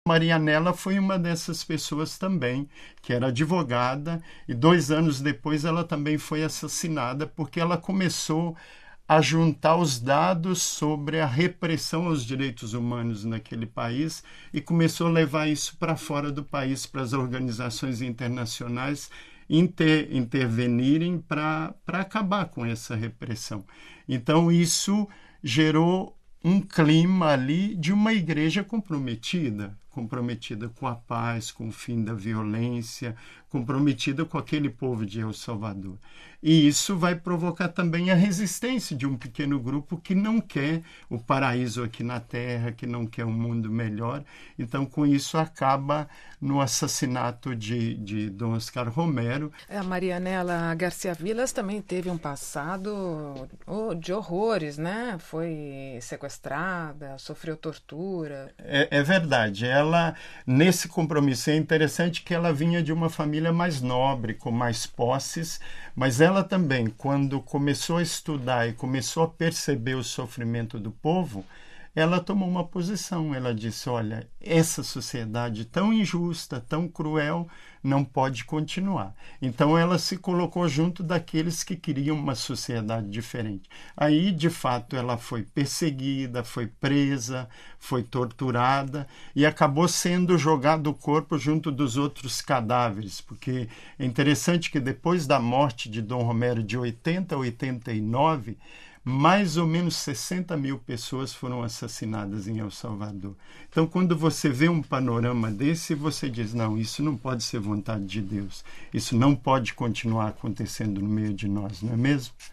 Marianela foi uma dessas pessoas também, que era advogada, e 2 anos depois ela também foi assassinada, porque ela começou a juntar os dados sobre a repressão aos direitos humanos naquele país e começou a levar isso para fora do país, para as organizações internacionais intervenirem para acabar com essa repressão. Então, isso gerou um clima ali de uma igreja comprometida com a paz, com o fim da violência, comprometida com aquele povo de El Salvador. E isso vai provocar também a resistência de um pequeno grupo que não quer o paraíso aqui na Terra, que não quer um mundo melhor. Então, com isso, acaba no assassinato de Dom Oscar Romero. A Marianela Garcia Villas também teve um passado de horrores, né? Foi sequestrada, sofreu tortura. É verdade. Ela, nesse compromisso, é interessante que ela vinha de uma família mais nobre, com mais posses, mas ela também, quando começou a estudar e começou a perceber o sofrimento do povo, ela tomou uma posição. Ela disse, olha, essa sociedade tão injusta, tão cruel, não pode continuar. Então ela se colocou junto daqueles que queriam uma sociedade diferente. Aí, de fato, ela foi perseguida, foi presa, foi torturada e acabou sendo jogado o corpo junto dos outros cadáveres, porque é interessante que depois da morte de Dom Romero de 80 a 89, mais ou menos 60 mil pessoas foram assassinadas em El Salvador. Então, quando você vê um panorama desse, você diz, não, isso não pode ser vontade de Deus. Isso não pode continuar acontecendo no meio de nós, não é mesmo?